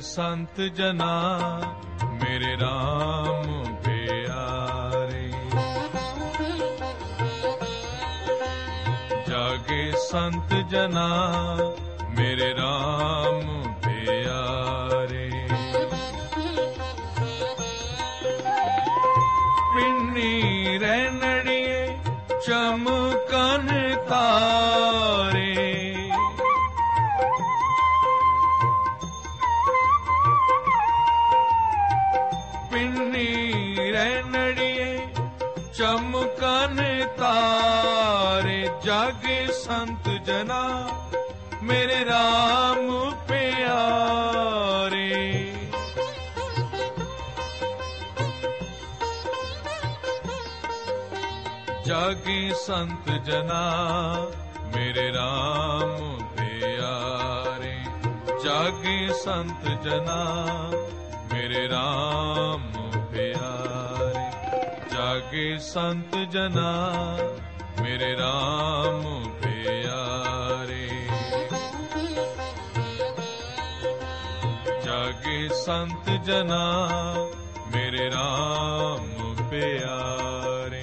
संत जना मेरे राम प्यारे। जागे संत जना मेरे राम प्यारे। पिन्नी रैनड़िए चमकन तारे। चमकन तारे जागे संत जना मेरे राम प्यारे। जागे संत जना मेरे राम प्यारे। जागे संत जना मेरे राम प्यारे। जागे संत जना मेरे राम प्यारे। जागे संत जना मेरे राम प्यारे।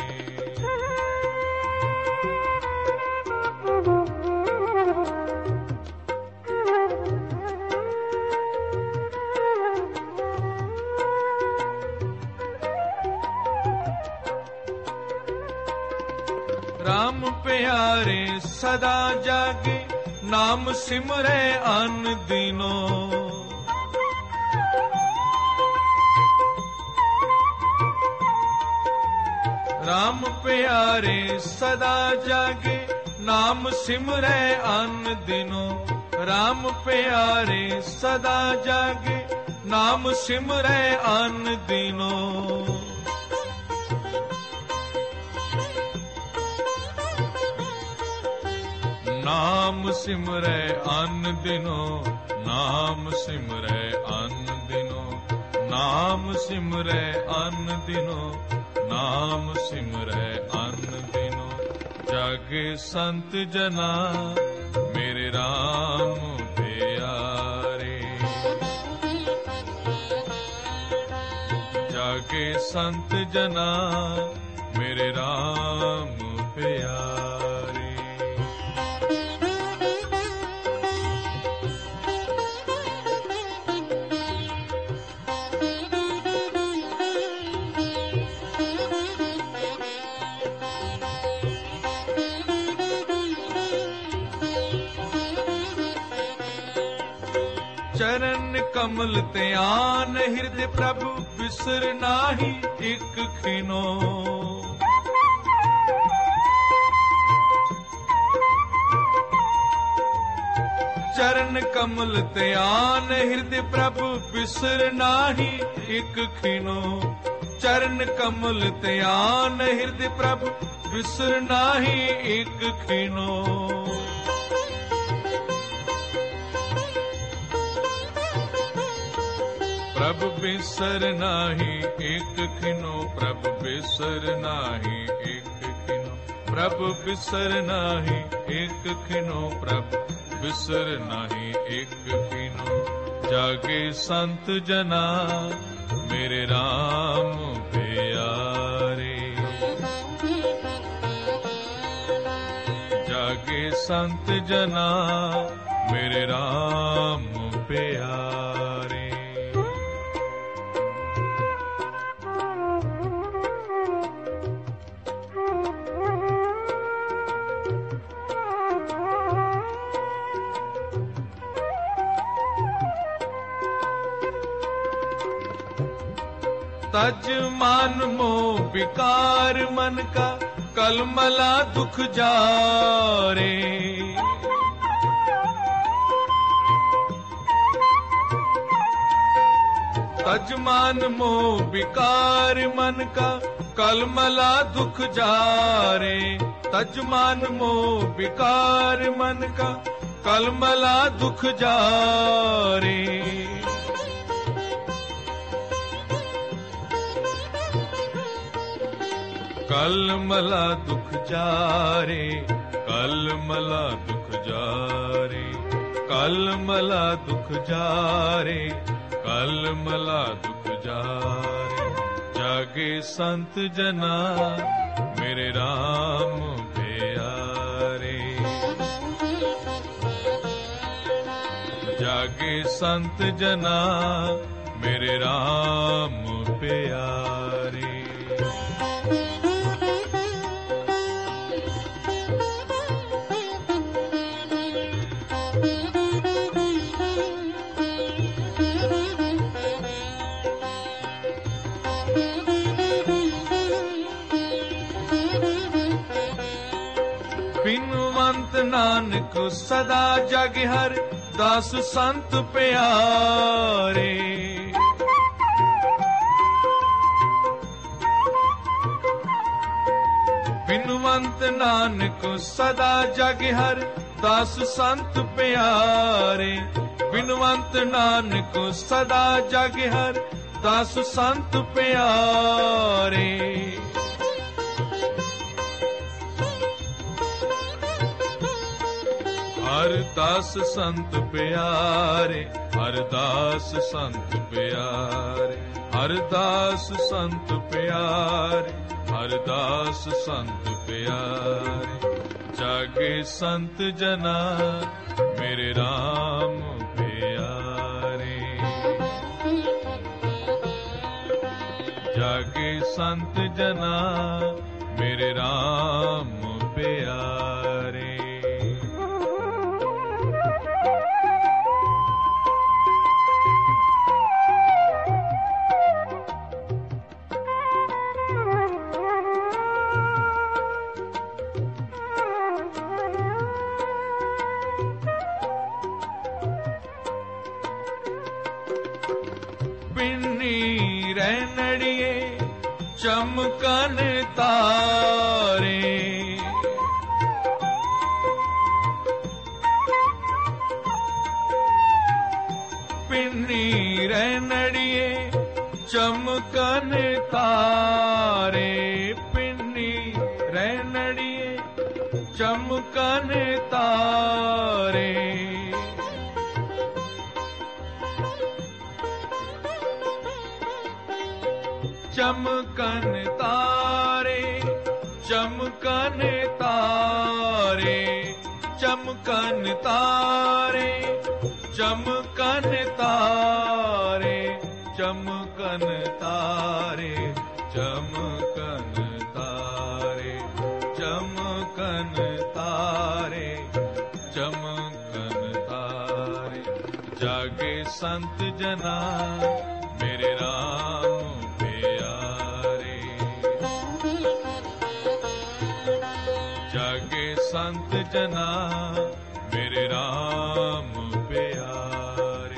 राम प्यारे सदा जागे नाम सिमरे अन दिनों। राम प्यारे सदा जागे नाम सिमरे अन दिनों। राम प्यारे सदा जागे नाम सिमरे अन दिनों। नाम सिमरे अन दिनों। नाम सिमरे अन दिनों। नाम सिमरे अन दिनों। नाम सिमरे अन दिनों। जागे संत जना मेरे राम प्यारे। जागे संत जना मेरे राम प्यारे। चरण कमल त्यान हृदय प्रभु बिसर नाही एक खिनो। चरण कमल त्यान हृदय प्रभु बिसर नाही एक खिनो। चरण कमल त्यान हृदय प्रभु बिसर नाही एक खिनो। प्रभु बिसर नाही एक खिनो। प्रभु बिसर नाही एक खिनो। प्रभु बिसर नाही एक खिनो। प्रभु बिसर नाही एक खिनो। जागे संत जना मेरे राम प्यारे। जागे संत जना मेरे राम प्यारे। तज मान मोह विकार मन का कलमला दुख जारे। तज मान मोह विकार मन का कलमला दुख जारे। तज मान मोह विकार मन का कलमला दुख जारे। कलमला दुख जारे। कलमला दुख जारे। कलमला दुख जारे। टल मला दुख जारे। जागे संत जना मेरे राम प्यारे। जागे संत जना मेरे राम प्यारे। बिनुवंत नानक सदा जग हर दास संत प्यारे। बिनुवंत नानक सदा जग हर दास संत प्यारे। बिनुवंत नानक सदा जग हर दास संत प्यारे। हर दास संत प्यारे, हर दास संत प्यारे, हर दास संत प्यारे, हर दास संत प्यारे। जागे संत जना मेरे राम प्यारे। जागे संत जना मेरे राम प्यारे। रैनड़िए चमकन तारे। पिन्नी रैनड़िए चमकन तारे। पिन्नी रैनड़िए चमकन तारे। चमकन तारे, चमकन तारे, चमकन तारे, चमकन तारे, चमकन तारे, चमकन तारे, चमकन तारे, चमकन तारे। जागे संत जना मेरे राम प्यारे। जागे संत जना मेरे राम प्यारे।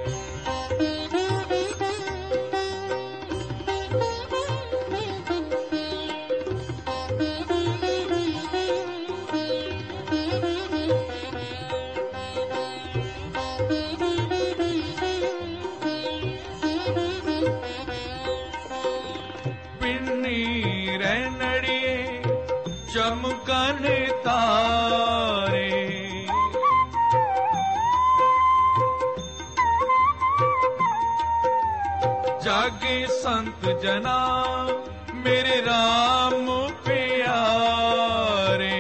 चमकन तारे। जागे संत जना मेरे राम प्यारे।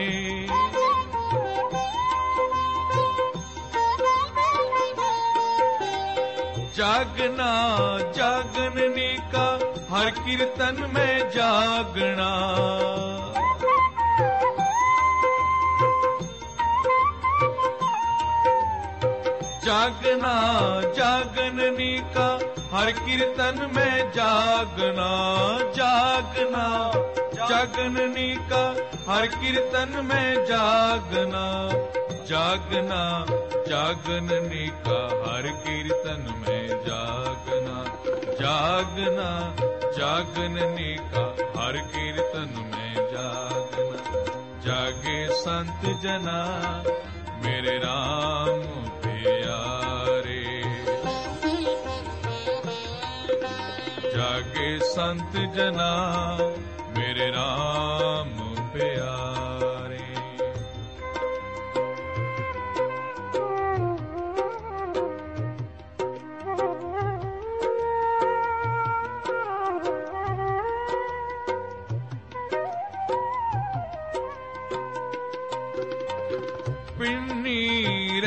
जागना जागननी का हर कीर्तन में जागना। जागना जागननी का हर कीर्तन में जागना। जागना जागननी का हर कीर्तन में जागना। जागना जागननी का हर कीर्तन में जागना। जागना जागननी का हर कीर्तन में जागना। जागे संत जना मेरे राम प्यारे। जागे संत जना मेरे राम प्यारे।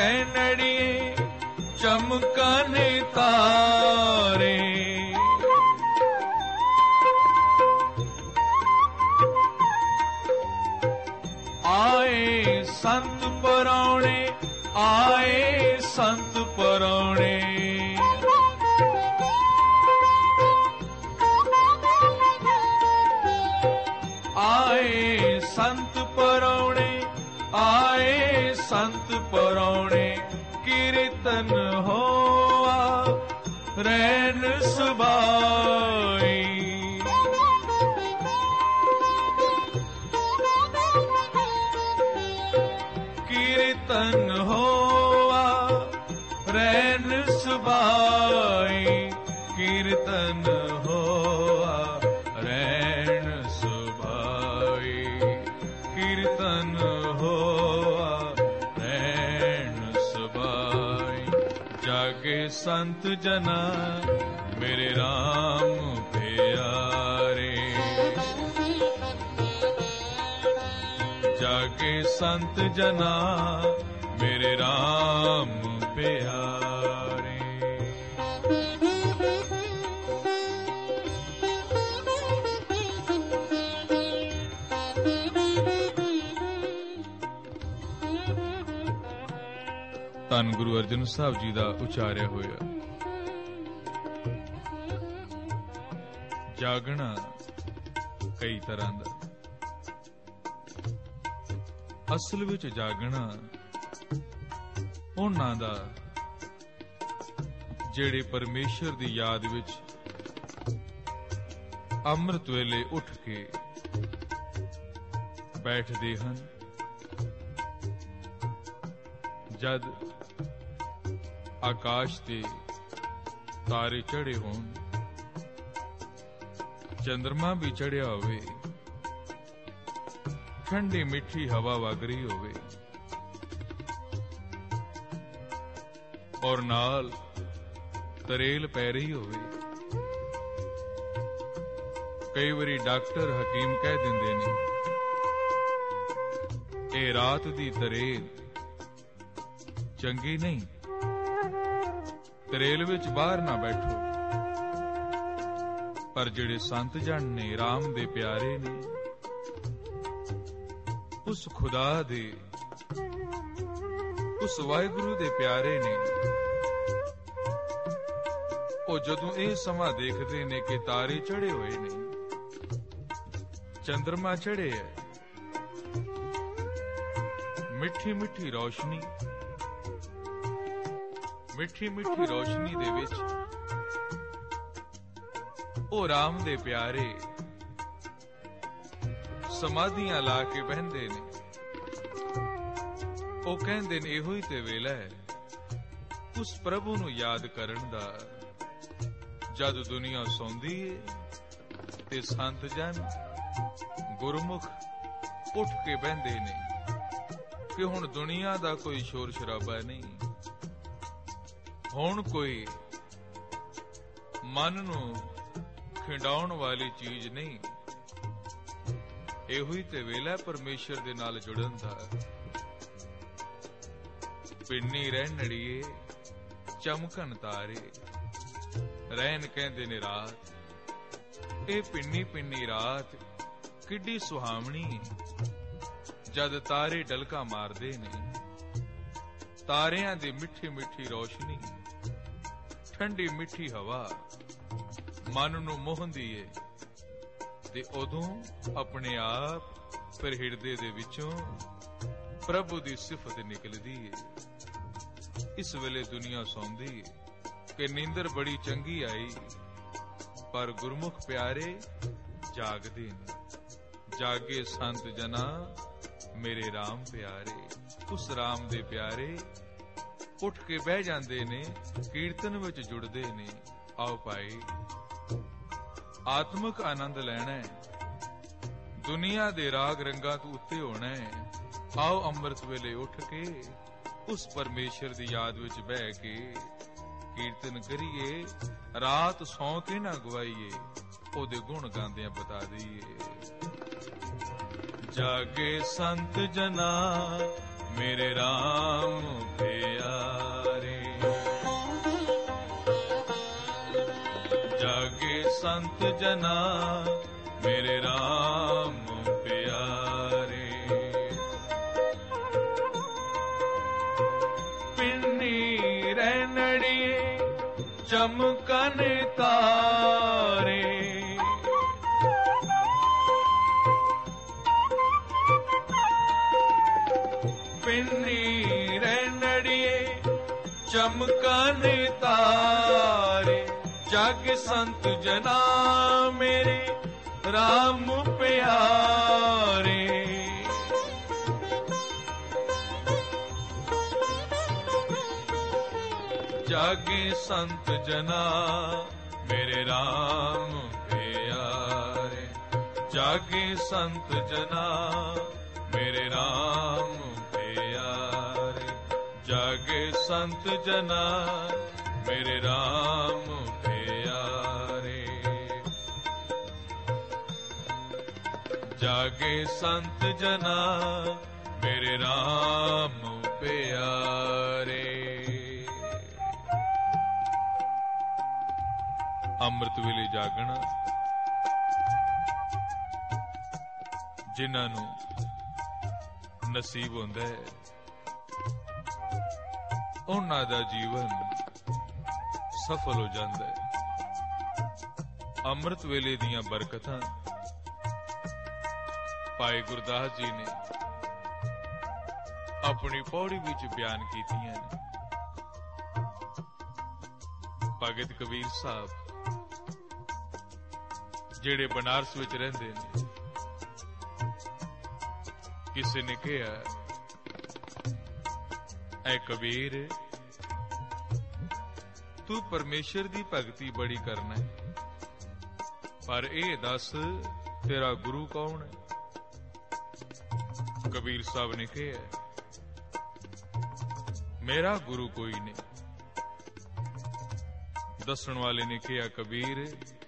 ਰਹਿਣੜੀਏ ਚਮਕਨ ਤਾਰੇ। ਆਏ ਸੰਤ ਪਰਾਉਣੇ, ਆਏ ਸੰਤ ਪਰਾਉਣੇ। ਆਏ ਸੰਤ ਪਰਾਉਣੇ, ਆਏ ਸੰਤ ਪਰਾਉਣੇ। ਕੀਰਤਨ ਹੋਆ ਰੈਣ ਸੁਭਾਈ। ਕੀਰਤਨ ਹੋਆ ਰੈਣ ਸੁਭਾਈ। ਕੀਰਤਨ ਹੋਆ ਰੈਣ ਸੁਭਾਈ। ਕੀਰਤਨ ਹੋਆ ਰੈਣ ਸੁਭਾਈ। ਜਾਗੇ ਸੰਤ ਜਨਾ ਮੇਰੇ ਰਾਮ ਪਿਆਰੇ। ਜਾਗੇ ਸੰਤ ਜਨਾ ਮੇਰੇ ਰਾਮ ਪਿਆਰੇ। ਧੰਨ ਗੁਰੂ ਅਰਜਨ ਸਾਹਿਬ ਜੀ ਦਾ ਉਚਾਰਿਆ ਹੋਇਆ ਜਾਗਣਾ ਕਈ ਤਰ੍ਹਾਂ ਦਾ। ਅਸਲ ਵਿੱਚ ਜਾਗਣਾ ਉਹਨਾਂ ਦਾ ਜਿਹੜੇ ਪਰਮੇਸ਼ਰ ਦੀ ਯਾਦ ਵਿੱਚ ਅੰਮ੍ਰਿਤ ਵੇਲੇ ਉੱਠ ਕੇ ਬੈਠਦੇ ਹਨ। ਜਦ ਆਕਾਸ਼ ਤੇ ਤਾਰੇ ਚੜ੍ਹੇ ਹੋਣ, ਚੰਦਰਮਾ ਵੀ ਚੜ੍ਹਿਆ ਹੋਵੇ, ਠੰਡੀ ਮਿੱਠੀ ਹਵਾ ਵਗ ਰਹੀ ਹੋਵੇ, ਔਰ ਨਾਲ ਤਰੇਲ ਪੈ ਰਹੀ ਹੋਵੇ। ਕਈ ਵਾਰੀ ਡਾਕਟਰ ਹਕੀਮ ਕਹਿ ਦਿੰਦੇ ਨੇ ਇਹ ਰਾਤ ਦੀ ਤਰੇਲ ਚੰਗੀ ਨਹੀਂ, ਤਰੇਲ ਵਿੱਚ ਬਾਹਰ ਨਾ ਬੈਠੋ। ਪਰ ਜਿਹੜੇ ਸੰਤ ਜਨ ਨੇ, ਰਾਮ ਦੇ ਪਿਆਰੇ ਨੇ, ਉਸ ਖੁਦਾ ਦੇ, ਉਸ ਵਾਹਿਗੁਰੂ ਦੇ ਪਿਆਰੇ ਨੇ, ਉਹ ਜਦੋਂ ਇਹ ਸਮਾਂ ਦੇਖਦੇ ਨੇ ਕਿ ਤਾਰੇ ਚੜ੍ਹੇ ਹੋਏ ਨੇ, ਚੰਦਰਮਾ ਚੜ੍ਹੇ ਹੈ, ਮਿੱਠੀ ਮਿੱਠੀ ਰੌਸ਼ਨੀ, ਮਿੱਠੀ ਮਿੱਠੀ ਰੌਸ਼ਨੀ ਦੇ ਵਿੱਚ ਉਹ ਰਾਮ ਦੇ ਪਿਆਰੇ ਸਮਾਧੀਆਂ ਲਾ ਕੇ ਬਹਿੰਦੇ ਨੇ। ਉਹ ਕਹਿੰਦੇ ਨੇ ਇਹੋ ਹੀ ਤੇ ਵੇਲਾ ਹੈ ਉਸ ਪ੍ਰਭੂ ਨੂੰ ਯਾਦ ਕਰਨ ਦਾ, ਜਦ ਦੁਨੀਆ ਸੌਂਦੀ ਏ ਤੇ ਸੰਤ ਜਨ ਗੁਰਮੁਖ ਉੱਠ ਕੇ ਬਹਿੰਦੇ ਨੇ ਕਿ ਹੁਣ ਦੁਨੀਆ ਦਾ ਕੋਈ ਸ਼ੋਰ ਸ਼ਰਾਬਾ ਨਹੀਂ, ਹੁਣ ਕੋਈ ਮਨ ਨੂੰ ਖਿੰਡਾਉਣ ਵਾਲੀ ਚੀਜ਼ ਨਹੀਂ। ਇਹੋ ਹੀ ਤੇ ਵੇਲਾ ਪਰਮੇਸ਼ਰ ਦੇ ਨਾਲ ਜੁੜਨ ਦਾ। ਪਿੰਨੀ ਰਹਿਣੜੀਏ ਚਮਕਨ ਤਾਰੇ, ਰਹਿਣ ਕਹਿੰਦੇ ਨੇ ਰਾਤ। ਇਹ ਪਿੰਨੀ ਪਿੰਨੀ ਰਾਤ ਕਿੱਡੀ ਸੁਹਾਵਣੀ, ਜਦ ਤਾਰੇ ਡਲਕਾ ਮਾਰਦੇ ਨੇ। ਤਾਰਿਆਂ ਦੀ ਮਿੱਠੀ ਮਿੱਠੀ ਰੌਸ਼ਨੀ, ਠੰਡੀ ਮਿੱਠੀ ਹਵਾ ਮਨ ਨੂੰ ਮੋਹੰਦੀ ਏ, ਤੇ ਉਦੋਂ ਆਪਣੇ ਆਪ ਫਿਰ ਹਿਰਦੇ ਦੇ ਵਿੱਚੋਂ ਪ੍ਰਭੂ ਦੀ ਸਿਫਤ ਨਿਕਲਦੀ ਏ। ਇਸ ਵੇਲੇ ਦੁਨੀਆ ਸੌਂਦੀ ਏ ਕਿ ਨੀਂਦਰ ਬੜੀ ਚੰਗੀ ਆਈ, ਪਰ ਗੁਰਮੁਖ ਪਿਆਰੇ ਜਾਗਦੇ ਨੇ। ਜਾਗੇ ਸੰਤ ਜਨਾ ਮੇਰੇ ਰਾਮ ਪਿਆਰੇ। ਉਸ ਰਾਮ ਦੇ ਪਿਆਰੇ ਉੱਠ ਕੇ ਬਹਿ ਜਾਂਦੇ ਨੇ, ਕੀਰਤਨ ਵਿੱਚ ਜੁੜਦੇ ਨੇ। ਆਓ ਭਾਈ, ਆਤਮਿਕ ਆਨੰਦ ਲੈਣਾ ਹੈ, ਦੁਨੀਆ ਦੇ ਰਾਗ ਰੰਗਾਂ ਤੋਂ ਉੱਤੇ ਹੋਣਾ ਹੈ। ਆਓ ਅੰਮ੍ਰਿਤ ਵੇਲੇ ਉੱਠ ਕੇ ਉਸ ਪਰਮੇਸ਼ਰ ਦੀ ਯਾਦ ਵਿੱਚ ਬਹਿ ਕੇ ਕੀਰਤਨ ਕਰੀਏ। ਰਾਤ ਸੌਂ ਕੇ ਨਾ ਗਵਾਈਏ, ਉਹਦੇ ਗੁਣ ਗਾਉਂਦਿਆਂ ਬਤਾ ਦਈਏ। ਜਾਗੇ ਸੰਤ ਜਨਾ मेरे राम प्यारे। जागे संत जना मेरे राम प्यारे। पिन्नी रैनड़िए चमकन तारे। पिन्नी रैनड़िए चमकन तारे। जग संत जना मेरे राम प्यारे। जागे संत जना मेरे राम प्यारे। जागे संत जना मेरे राम प्यारे। जागे संत जना मेरे राम प्यारे। जागे संत जना मेरे राम प्यारे। ਅੰਮ੍ਰਿਤ ਵੇਲੇ ਜਾਗਣਾ ਜਿਨ੍ਹਾਂ ਨੂੰ ਨਸੀਬ ਹੁੰਦਾ ਹੈ ਉਹਨਾਂ ਦਾ ਜੀਵਨ ਸਫਲ ਹੋ ਜਾਂਦਾ ਹੈ। ਅੰਮ੍ਰਿਤ ਵੇਲੇ ਦੀਆਂ ਬਰਕਤਾਂ ਭਾਈ ਗੁਰਦਾਸ ਜੀ ਨੇ ਆਪਣੀ ਪੌੜੀ ਵਿੱਚ ਬਿਆਨ ਕੀਤੀਆਂ ਨੇ। ਭਗਤ ਕਬੀਰ ਸਾਹਿਬ ਜਿਹੜੇ ਬਨਾਰਸ ਵਿੱਚ ਰਹਿੰਦੇ ਨੇ, ਕਿਸੇ ਨੇ ਕਿਹਾ, ਐ ਕਬੀਰ ਤੂੰ ਪਰਮੇਸ਼ਰ ਦੀ ਭਗਤੀ ਬੜੀ ਕਰਨਾ ਹੈ, ਪਰ ਇਹ ਦੱਸ ਤੇਰਾ ਗੁਰੂ ਕੌਣ ਹੈ? ਕਬੀਰ ਸਾਹਿਬ ਨੇ ਕਿਹਾ, ਮੇਰਾ ਗੁਰੂ ਕੋਈ ਨਹੀਂ। ਦੱਸਣ ਵਾਲੇ ਨੇ ਕਿਹਾ, ਕਬੀਰ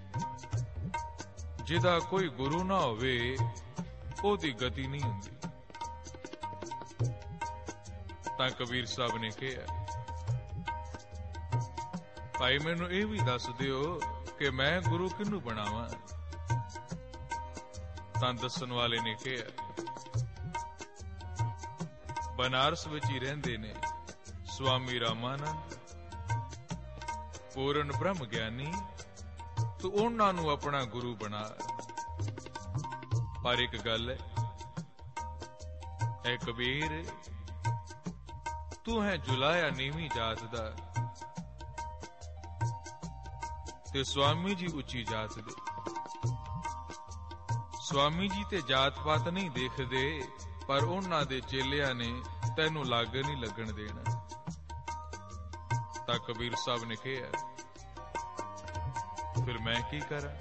ਜਿਹਦਾ ਕੋਈ ਗੁਰੂ ਨਾ ਹੋਵੇ ਉਹਦੀ ਗਤੀ ਨਹੀਂ ਹੁੰਦੀ। ਤਾਂ ਕਬੀਰ ਸਾਹਿਬ ਨੇ ਕਿਹਾ, ਭਾਈ ਮੈਨੂੰ ਇਹ ਵੀ ਦੱਸ ਦਿਓ ਕਿ ਮੈਂ ਗੁਰੂ ਕਿਹਨੂੰ ਬਣਾਵਾਂ? ਤਾਂ ਦੱਸਣ ਵਾਲੇ ਨੇ ਕਿਹਾ, ਬਨਾਰਸ ਵਿੱਚ ਹੀ ਰਹਿੰਦੇ ਨੇ ਸਵਾਮੀ ਰਾਮਾਨੰਦ, ਪੂਰਨ ਬ੍ਰਹਮ ਗਿਆਨੀ, ਤੂੰ ਉਹਨਾਂ ਨੂੰ ਆਪਣਾ ਗੁਰੂ ਬਣਾ। ਪਰ ਇੱਕ ਗੱਲ ਹੈ, ਐ ਕਬੀਰ ਤੂੰ ਹੈ ਜੁਲਾਇਆ ਨੀਵੀਂ ਜਾਤ ਦਾ ਤੇ ਸਵਾਮੀ ਜੀ ਉੱਚੀ ਜਾਤ ਦੇ। ਸਵਾਮੀ ਜੀ ਤੇ ਜਾਤ ਪਾਤ ਨਹੀਂ ਦੇਖਦੇ, ਪਰ ਉਹਨਾਂ ਦੇ ਚੇਲਿਆਂ ਨੇ ਤੈਨੂੰ ਲਾਗੇ ਨਹੀਂ ਲੱਗਣ ਦੇਣਾ। ਤਾਂ ਕਬੀਰ ਸਾਹਿਬ ਨੇ ਕਿਹਾ, ਫਿਰ ਮੈਂ ਕੀ ਕਰਾਂ?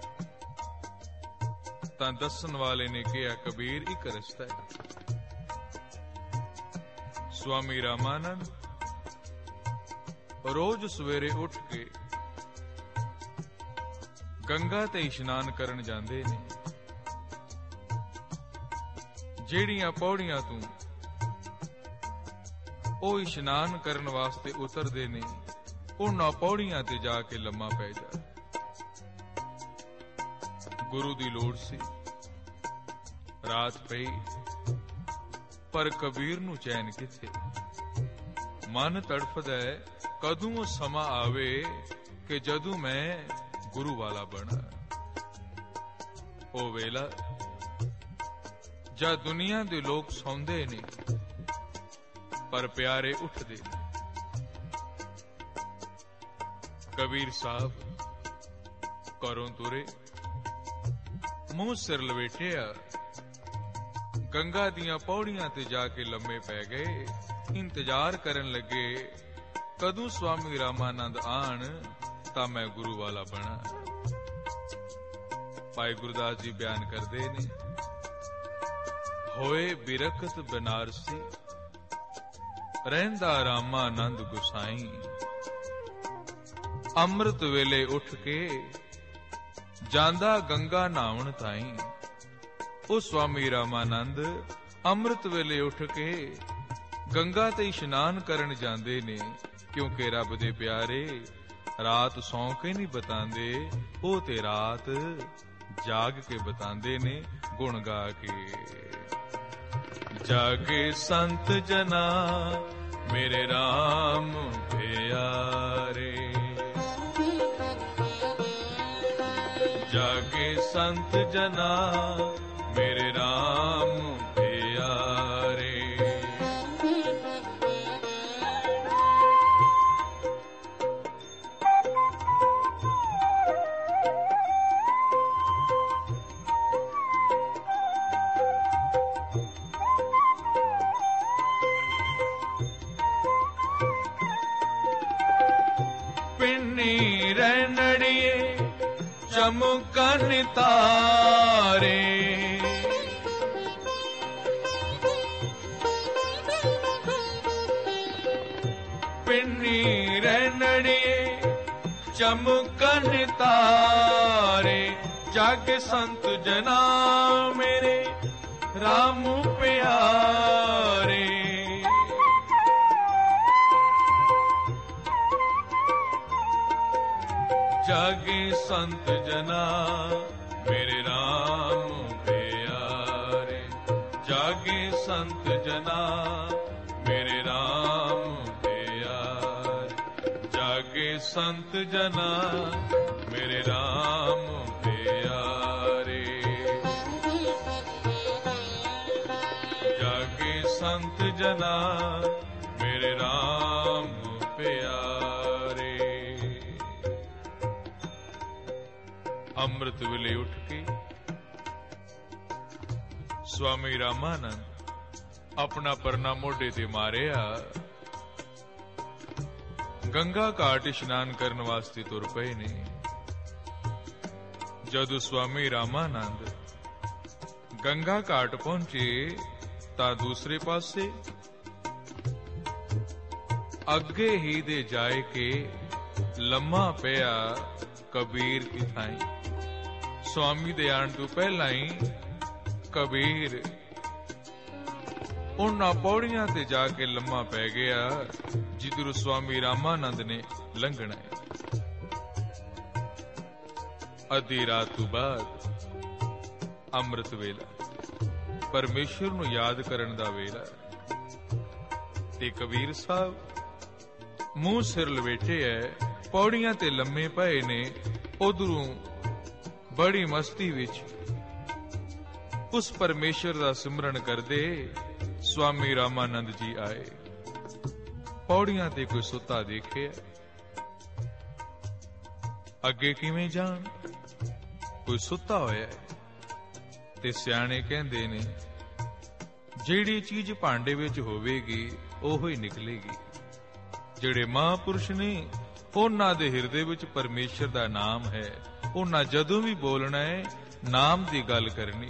ਤਾਂ ਦੱਸਣ ਵਾਲੇ ਨੇ ਕਿਹਾ, ਕਬੀਰ ਇੱਕ ਰਸਤਾ ਹੈ। ਸਵਾਮੀ ਰਾਮਾਨੰਦ ਰੋਜ਼ ਸਵੇਰੇ ਉੱਠ ਕੇ ਗੰਗਾ ਤੇ ਇਸ਼ਨਾਨ ਕਰਨ ਜਾਂਦੇ ਨੇ। ਜਿਹੜੀਆਂ ਪੌੜੀਆਂ ਤੋਂ ਉਹ ਇਸ਼ਨਾਨ ਕਰਨ ਵਾਸਤੇ ਉਤਰਦੇ ਨੇ, ਉਹਨਾਂ ਪੌੜੀਆਂ ਤੇ ਜਾ ਕੇ ਲੰਮਾ ਪੈ ਜਾ। ਗੁਰੂ ਦੀ ਲੋੜ ਸੀ, ਰਾਤ ਪਈ, ਪਰ ਕਬੀਰ ਨੂੰ ਚੈਨ ਕਿੱਥੇ। ਮਨ ਤੜਫਦਾ ਹੈ, ਕਦੋਂ ਉਹ ਸਮਾਂ ਆਵੇ ਕਿ ਜਦੋਂ ਮੈਂ ਗੁਰੂ ਵਾਲਾ ਬਣਾ। ਉਹ ਵੇਲਾ ਜਦ ਦੁਨੀਆ ਦੇ ਲੋਕ ਸੌਂਦੇ ਨੇ ਪਰ ਪਿਆਰੇ ਉੱਠਦੇ ਨੇ। ਕਬੀਰ ਸਾਹਿਬ ਘਰੋਂ ਤੁਰੇ, ਮੂੰਹ ਸਿਰ ਲਵੇਟਿਆ, ਗੰਗਾ ਦੀਆਂ ਪੌੜੀਆਂ ਤੇ ਜਾ ਕੇ ਲੰਮੇ ਪੈ ਗਏ। ਇੰਤਜ਼ਾਰ ਕਰਨ ਲੱਗੇ ਕਦੋਂ ਸਵਾਮੀ ਰਾਮਾਨੰਦ ਆਣ ਤਾਂ ਮੈਂ ਗੁਰੂ ਵਾਲਾ ਬਣਾ। ਭਾਈ ਗੁਰਦਾਸ ਜੀ ਬਿਆਨ ਕਰਦੇ ਨੇ, ਹੋਏ ਬਿਰਖਤ ਬਨਾਰਸੀ ਰਹਿੰਦਾ ਰਾਮਾਨੰਦ ਗੁਸਾਈ। ਅੰਮ੍ਰਿਤ ਵੇਲੇ ਉੱਠ ਕੇ ਜਾਂਦਾ ਗੰਗਾ ਨਹਾਉਣ ਤਾਈਂ। ਉਹ ਸਵਾਮੀ ਰਾਮਾਨੰਦ ਅੰਮ੍ਰਿਤ ਵੇਲੇ ਉੱਠ ਕੇ ਗੰਗਾ ਤੇ ਇਸ਼ਨਾਨ ਕਰਨ ਜਾਂਦੇ ਨੇ, ਕਿਉਂਕਿ ਰੱਬ ਦੇ ਪਿਆਰੇ ਰਾਤ ਸੌਂ ਕੇ ਨਹੀਂ ਬਤਾਉਂਦੇ, ਉਹ ਤੇ ਰਾਤ ਜਾਗ ਕੇ ਬਤਾਉਂਦੇ ਨੇ ਗੁਣ ਗਾ ਕੇ। ਜਾਗੇ ਸੰਤ ਜਨਾ ਮੇਰੇ ਰਾਮ ਪਿਆਰੇ, ਜਾਗੇ ਸੰਤ ਜਨਾ ਮੇਰੇ ਰਾਮ ਪਿਆਰੇ। ਪਿੰਨੀ ਰੈਣੜੀਏ ਚਮਕਨ ਤਾਰੇ, ਪਿੰਨੀ ਰੈਣੜੀਏ ਚਮਕਨ ਤਾਰੇ, ਜਾਗੇ ਸੰਤ ਜਨਾ ਮੇਰੇ ਰਾਮ ਪਿਆਰੇ। ਜਾਗੇ ਸੰਤ ਜਨਾ ਮੇਰੇ ਰਾਮ ਪਿਆਰੇ, ਜਾਗੇ ਸੰਤ ਜਨਾ ਮੇਰੇ ਰਾਮ ਪਿਆਰੇ, ਜਾਗੇ ਸੰਤ ਜਨਾ ਮੇਰੇ ਰਾਮ ਪਿਆਰੇ, ਜਾਗੇ ਸੰਤ ਜਨਾ ਮੇਰੇ ਰਾਮ ਪਿਆਰੇ। ਅੰਮ੍ਰਿਤ ਵੇਲੇ ਉੱਠ ਕੇ ਸਵਾਮੀ ਰਾਮਾਨੰਦ ਆਪਣਾ ਪਰਨਾ ਮੋਢੇ ਤੇ ਮਾਰਿਆ, ਗੰਗਾ ਘਾਟ ਇਸ਼ਨਾਨ ਕਰਨ ਵਾਸਤੇ ਤੁਰ ਪਏ ਨੇ। ਜਦੋਂ ਸਵਾਮੀ ਰਾਮਾਨੰਦ ਗੰਗਾ ਘਾਟ ਪਹੁੰਚੇ ਤਾਂ ਦੂਸਰੇ ਪਾਸੇ ਅੱਗੇ ਹੀ ਦੇ ਜਾਏ ਕੇ ਲੰਮਾ ਪਿਆ ਕਬੀਰ ਦੀ ਥਾਈ। ਸਵਾਮੀ ਦੇ ਆਉਣ ਤੋਂ ਪਹਿਲਾਂ ਹੀ ਕਬੀਰ ਉਹਨਾਂ ਪੌੜੀਆਂ ਤੇ ਜਾ ਕੇ ਲੰਮਾ ਪੈ ਗਿਆ ਜਿੱਧਰੋਂ ਸਵਾਮੀ ਰਾਮਾਨੰਦ ਨੇ ਲੰਘਣਾ ਹੈ। ਅੱਧੀ ਰਾਤ ਤੋਂ ਬਾਅਦ ਅੰਮ੍ਰਿਤ ਵੇਲਾ, ਪਰਮੇਸ਼ਰ ਨੂੰ ਯਾਦ ਕਰਨ ਦਾ ਵੇਲਾ, ਤੇ ਕਬੀਰ ਸਾਹਿਬ ਮੂੰਹ ਸਿਰ ਲਵੇਟੇ ਐ, ਪੌੜੀਆਂ ਤੇ ਲੰਮੇ ਪਏ ਨੇ। ਉਧਰੋਂ ਬੜੀ ਮਸਤੀ ਵਿੱਚ ਉਸ ਪਰਮੇਸ਼ਰ ਦਾ ਸਿਮਰਨ ਕਰਦੇ ਸਵਾਮੀ ਰਾਮਾਨੰਦ ਜੀ ਆਏ। ਪੌੜੀਆਂ ਤੇ ਕੋਈ ਸੁੱਤਾ ਦੇਖਿਆ, ਅੱਗੇ ਕਿਵੇਂ ਜਾਣ, ਕੋਈ ਸੁੱਤਾ ਹੋਇਆ ਹੈ। ਤੇ ਸਿਆਣੇ ਕਹਿੰਦੇ ਨੇ ਜਿਹੜੀ ਚੀਜ਼ ਭਾਂਡੇ ਵਿੱਚ ਹੋਵੇਗੀ ਉਹੋ ਹੀ ਨਿਕਲੇਗੀ। ਜਿਹੜੇ ਮਹਾਂਪੁਰਸ਼ ਨੇ ਉਹਨਾਂ ਦੇ ਹਿਰਦੇ ਵਿੱਚ ਪਰਮੇਸ਼ਰ ਦਾ ਨਾਮ ਹੈ। ਉਹਨਾਂ ਜਦੋਂ ਵੀ ਬੋਲਣਾ ਹੈ ਨਾਮ ਦੀ ਗੱਲ ਕਰਨੀ।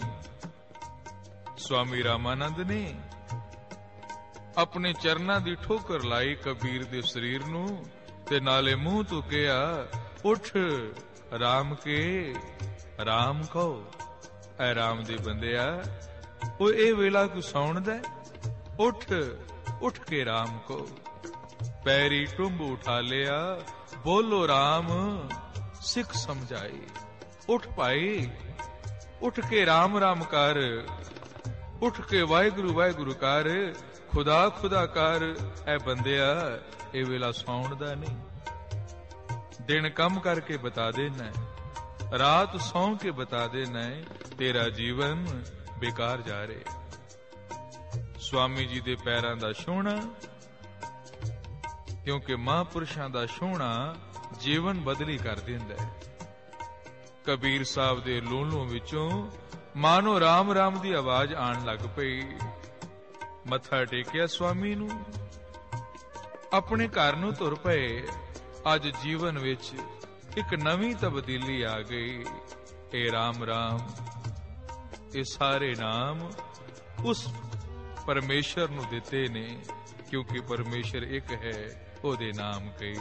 ਸਵਾਮੀ ਰਾਮਾਨੰਦ ਨੇ ਆਪਣੇ ਚਰਨਾਂ ਦੀ ਠੋਕਰ ਲਾਈ ਕਬੀਰ ਦੇ ਸਰੀਰ ਨੂੰ ਤੇ ਨਾਲੇ ਮੂੰਹ ਤੋਂ ਕਿਹਾ, ਉੱਠ ਰਾਮ ਕੇ ਰਾਮ ਕਹੋ। ਐ ਰਾਮ ਦੇ ਬੰਦਿਆ, ਉਹ ਇਹ ਵੇਲਾ ਕੋ ਸੌਣ ਦਾ, ਉੱਠ ਕੇ ਰਾਮ ਕਹੋ। ਪੈਰੀ ਟੁੰਬ ਉਠਾ ਲਿਆ, ਬੋਲੋ ਰਾਮ ਸਿੱਖ ਸਮਝਾਈ। ਉੱਠ ਭਾਈ, ਉੱਠ ਕੇ ਰਾਮ ਰਾਮ ਕਰ, ਉੱਠ ਕੇ ਵਾਹਿਗੁਰੂ ਵਾਹਿਗੁਰੂ ਕਰ, ਖੁਦਾ ਖੁਦਾ ਕਰ। ਐ ਬੰਦਿਆ, ਇਹ ਵੇਲਾ ਸੌਣ ਦਾ ਨਹੀਂ। ਦਿਨ ਕੰਮ ਕਰਕੇ ਬਤਾ ਦੇਣਾ, ਰਾਤ ਸੌਂ ਕੇ ਬਤਾ ਦੇਣਾ, ਤੇਰਾ ਜੀਵਨ ਬੇਕਾਰ ਜਾ ਰਿਹਾ। ਸਵਾਮੀ ਜੀ ਦੇ ਪੈਰਾਂ ਦਾ ਛੋਹਣਾ, ਕਿਉਂਕਿ ਮਹਾਂਪੁਰਸ਼ਾਂ ਦਾ ਛੋਹਣਾ ਜੀਵਨ ਬਦਲੀ ਕਰ ਦਿੰਦਾ ਹੈ। ਕਬੀਰ ਸਾਹਿਬ ਦੇ ਲੂਲੋਂ ਵਿੱਚੋਂ ਮਾਨੋ ਰਾਮ ਰਾਮ ਦੀ ਆਵਾਜ਼ ਆਣ ਲੱਗ ਪਈ। ਮੱਥਾ ਟੇਕਿਆ ਸਵਾਮੀ ਨੂੰ, ਆਪਣੇ ਘਰ ਨੂੰ ਤੁਰ ਪਏ। ਅੱਜ ਜੀਵਨ ਵਿੱਚ ਇੱਕ ਨਵੀਂ ਤਬਦੀਲੀ ਆ ਗਈ। ਇਹ ਰਾਮ ਰਾਮ, ਇਹ ਸਾਰੇ ਨਾਮ ਉਸ ਪਰਮੇਸ਼ਰ ਨੂੰ ਦਿੱਤੇ ਨੇ, ਕਿਉਂਕਿ ਪਰਮੇਸ਼ਰ ਇੱਕ ਹੈ, ਉਹਦੇ ਨਾਮ ਕਈ।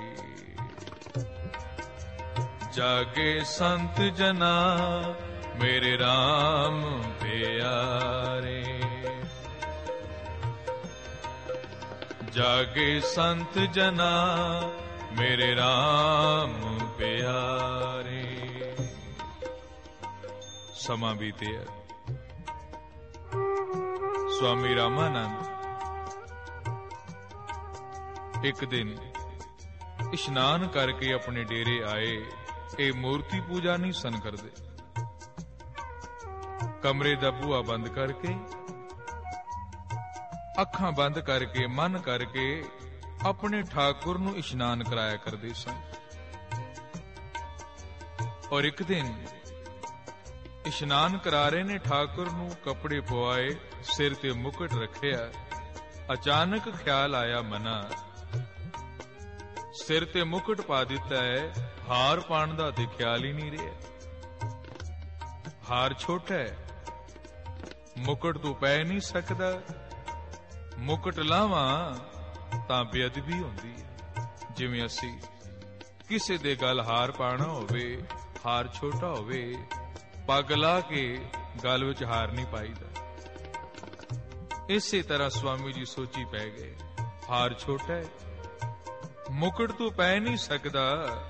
ਜਾਗੇ ਸੰਤ ਜਨਾ ਮੇਰੇ ਰਾਮ ਪਿਆਰੇ, ਜਾਗੇ ਸੰਤ ਜਨਾ ਮੇਰੇ RAM ਪਿਆਰੇ। ਸਮਾਂ ਬੀਤਿਆ। ਸਵਾਮੀ ਰਾਮਾਨੰਦ ਇੱਕ ਦਿਨ ਇਸ਼ਨਾਨ ਕਰਕੇ ਆਪਣੇ ਡੇਰੇ ਆਏ। ਇਹ ਮੂਰਤੀ ਪੂਜਾ ਨਹੀਂ ਸਨ ਕਰਦੇ। ਕਮਰੇ ਦਾ ਬੂਹਾ ਬੰਦ ਕਰਕੇ, ਅੱਖਾਂ ਬੰਦ ਕਰਕੇ, ਮਨ ਕਰਕੇ ਆਪਣੇ ਠਾਕੁਰ ਨੂੰ ਇਸ਼ਨਾਨ ਕਰਾਇਆ ਕਰਦੇ ਸਨ। ਔਰ ਇੱਕ ਦਿਨ ਇਸ਼ਨਾਨ ਕਰਾ ਰਹੇ ਨੇ, ਠਾਕੁਰ ਨੂੰ ਕੱਪੜੇ ਪਵਾਏ, ਸਿਰ ਤੇ ਮੁਕਟ ਰੱਖਿਆ। ਅਚਾਨਕ ਖਿਆਲ ਆਇਆ ਮਨਾ, ਸਿਰ ਤੇ ਮੁਕਟ ਪਾ ਦਿੱਤਾ ਹੈ, ਹਾਰ ਪਾਣ ਦਾ ਤੇ ਖਿਆਲ ਹੀ ਨਹੀਂ ਰਿਹਾ। ਹਾਰ ਛੋਟਾ ਹੈ, ਮੁਕਟ ਤੋਂ ਪੈ ਨਹੀਂ ਸਕਦਾ। ਮੁਕਟ ਲਾਵਾਂ ਤਾਂ ਬੇਅਦਬੀ ਹੁੰਦੀ ਹੈ। ਜਿਵੇਂ ਅਸੀਂ ਕਿਸੇ ਦੇ ਗਲ ਹਾਰ ਪਾਣਾ ਹੋਵੇ, ਹਾਰ ਛੋਟਾ ਹੋਵੇ, ਪੱਗ ਲਾ ਕੇ ਗਲ ਵਿੱਚ ਹਾਰ ਨਹੀਂ ਪਾਈਦਾ। ਇਸੇ ਤਰ੍ਹਾਂ ਸਵਾਮੀ ਜੀ ਸੋਚੀ ਪੈ ਗਏ, ਹਾਰ ਛੋਟਾ ਹੈ, ਮੁਕਟ ਤੋਂ ਪੈ ਨਹੀਂ ਸਕਦਾ।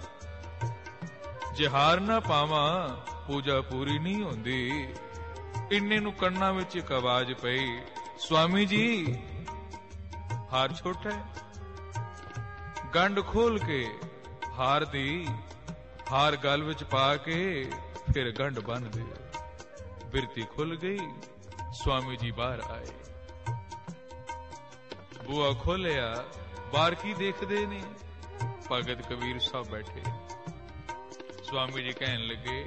ਜੇ ਹਾਰ ਨਾ ਪਾਵਾਂ ਪੂਜਾ ਪੂਰੀ ਨਹੀਂ ਹੁੰਦੀ। ਇੰਨੇ ਨੂੰ ਕੰਨਾਂ ਵਿੱਚ ਇੱਕ ਆਵਾਜ਼ ਪਈ, ਸਵਾਮੀ ਜੀ ਹਾਰ ਛੋਟਾ ਹੈ। ਗੰਢ ਖੋਲ ਕੇ ਹਾਰ ਦੀ, ਹਾਰ ਗਲ ਵਿੱਚ ਪਾ ਕੇ ਫਿਰ ਗੰਢ ਬੰਨ ਦੇ। ਬਿਰਤੀ ਖੁੱਲ ਗਈ। ਸਵਾਮੀ ਜੀ ਬਾਹਰ ਆਏ। ਬੂਹਾ ਖੋਲਿਆ, ਬਾਹਰ ਕੀ ਦੇਖਦੇ ਨੇ? ਭਗਤ ਕਬੀਰ ਸਾਹਿਬ ਬੈਠੇ। ਸਵਾਮੀ ਜੀ ਕਹਿਣ ਲੱਗੇ,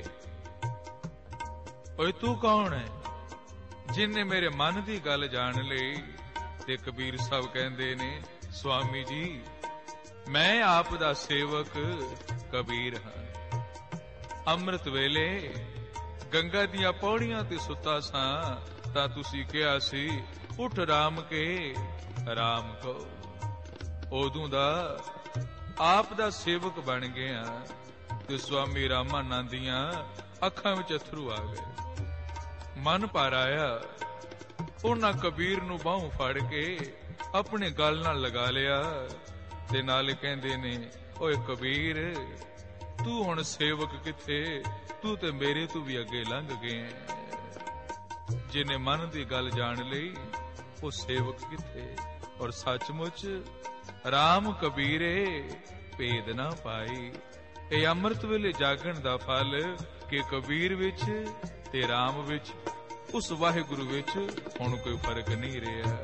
ਓਏ ਤੂੰ ਕੌਣ ਹੈ ਜਿਨਨੇ ਮੇਰੇ ਮਨ ਦੀ ਗੱਲ ਜਾਣ ਲਈ? ਤੇ ਕਬੀਰ ਸਾਹਿਬ ਕਹਿੰਦੇ ਨੇ, ਸਵਾਮੀ ਜੀ ਮੈਂ ਆਪ ਦਾ ਸੇਵਕ ਕਬੀਰ ਹਾਂ। ਅੰਮ੍ਰਿਤ ਵੇਲੇ ਗੰਗਾ ਦੀਆਂ ਪੌੜੀਆਂ ਤੇ ਸੁੱਤਾ ਸਾਂ ਤਾਂ ਤੁਸੀਂ ਕਿਹਾ ਸੀ, ਉੱਠ ਰਾਮ ਕੇ ਰਾਮ ਕਹੋ। ਉਦੋਂ ਦਾ ਆਪ ਦਾ ਸੇਵਕ ਬਣ ਗਿਆ। ਤੇ ਸਵਾਮੀ ਰਾਮਾਨੰਦ ਦੀਆਂ ਅੱਖਾਂ ਵਿੱਚ ਅਥਰੂ ਆ ਗਏ, ਮਨ ਭਰ ਆਇਆ। ਉਹਨਾਂ ਕਬੀਰ ਨੂੰ ਬਾਹੋਂ ਫੜ ਕੇ ਆਪਣੇ ਗਲ ਨਾਲ ਲਗਾ ਲਿਆ ਤੇ ਨਾਲ ਕਹਿੰਦੇ ਨੇ, ਓਏ ਕਬੀਰ ਤੂੰ ਹੁਣ ਸੇਵਕ ਕਿੱਥੇ? ਤੂੰ ਤੇ ਮੇਰੇ ਤੋਂ ਵੀ ਅੱਗੇ ਲੰਘ ਗਏ। ਜਿਹਨੇ ਮਨ ਦੀ ਗੱਲ ਜਾਣ ਲਈ ਉਹ ਸੇਵਕ ਕਿੱਥੇ? ਔਰ ਸੱਚਮੁੱਚ ਰਾਮ ਕਬੀਰੇ ਭੇਦ ਨਾ ਪਾਈ। ਇਹ ਅੰਮ੍ਰਿਤ ਵੇਲੇ ਜਾਗਣ ਦਾ ਫਲ ਕਿ ਕਬੀਰ ਵਿੱਚ ਤੇ ਰਾਮ ਵਿੱਚ, ਉਸ ਵਾਹਿਗੁਰੂ ਵਿੱਚ ਹੁਣ ਕੋਈ ਫਰਕ ਨਹੀਂ ਰਿਹਾ।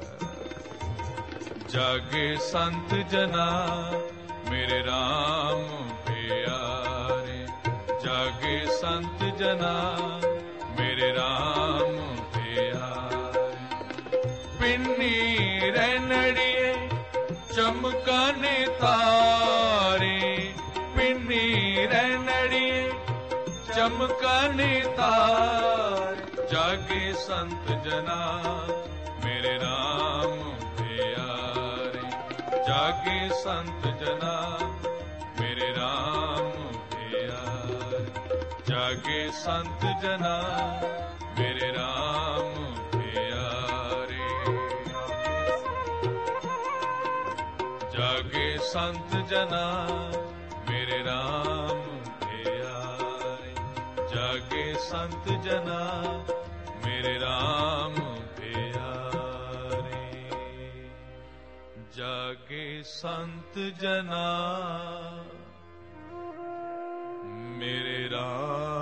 ਜਾਗੇ ਸੰਤ ਜਨਾ ਮੇਰੇ RAM ਪਿਆਰੇ। ਜਾਗੇ ਸੰਤ ਜਨਾ ਮੇਰੇ RAM ਪਿਆਰੇ। ਪਿੰਨੀ ਰਹਿਣੜੀਏ ਚਮਕਾਨੇ ਤਾਰੇ। ਪਿੰਨੀ ਰਹਿਣੜੀਏ ਚਮਕਾਨੇ ਤਾਰੇ। ਜਾਗੇ ਸੰਤ ਜਨਾ ਮੇਰੇ RAM ਪਿਆਰੇ। ਜਾਗੇ ਸੰਤ ਜਨਾ ਮੇਰੇ RAM ਪਿਆਰੇ। ਜਾਗੇ ਸੰਤ ਜਨਾ ਮੇਰੇ RAM ਪਿਆਰੇ। ਜਾਗੇ ਸੰਤ ਜਨਾ ਮੇਰੇ RAM ਪਿਆਰੇ। ਜਾਗੇ ਸੰਤ ਜਨਾ ਮੇਰੇ RAM ਪਿਆਰੇ। ਜਾਗੇ ਸੰਤ ਜਨਾ ਮੇਰੇ RAM